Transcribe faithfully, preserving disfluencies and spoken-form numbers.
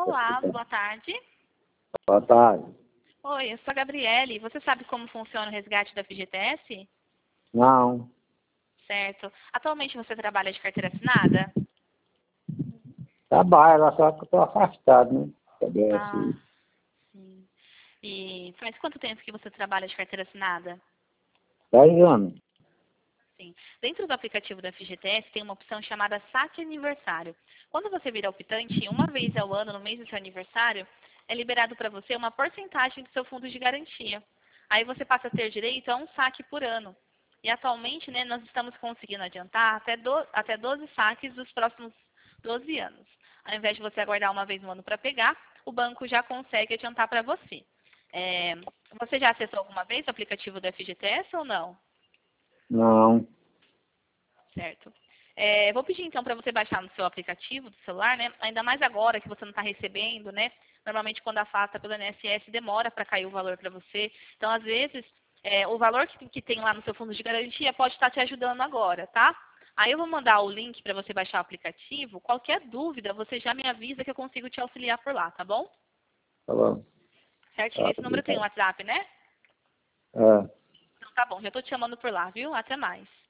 Olá, boa tarde. Boa tarde. Oi, eu sou a Gabriele. Você sabe como funciona o resgate da F G T S? Não, Certo. Atualmente você trabalha de carteira assinada? trabalho, ela só que eu tô afastado, né? Também Ah, assim. sim. E faz quanto tempo que você trabalha de carteira assinada? Dez anos. Sim. Dentro do aplicativo da F G T S tem uma opção chamada Saque Aniversário. Quando você vira optante, uma vez ao ano, no mês do seu aniversário, é liberado para você uma porcentagem do seu fundo de garantia. Aí você passa a ter direito a um saque por ano. E atualmente, né, nós estamos conseguindo adiantar até, do, até doze saques dos próximos doze anos. Ao invés de você aguardar uma vez no ano para pegar, o banco já consegue adiantar para você. É, você já acessou alguma vez o aplicativo da F G T S ou não? Não. Certo. É, vou pedir então para você baixar no seu aplicativo do celular, né? Ainda mais agora que você não está recebendo, né? Normalmente quando afasta pelo I N S S demora para cair o valor para você. Então, às vezes, é, o valor que, que tem lá no seu fundo de garantia pode estar te ajudando agora, tá? Aí eu vou mandar o link para você baixar o aplicativo. Qualquer dúvida, você já me avisa que eu consigo te auxiliar por lá, tá bom? Tá bom. Certinho. Tá, Esse número tem obrigado. WhatsApp, né? É. Então tá bom, já estou te chamando por lá, viu? Até mais.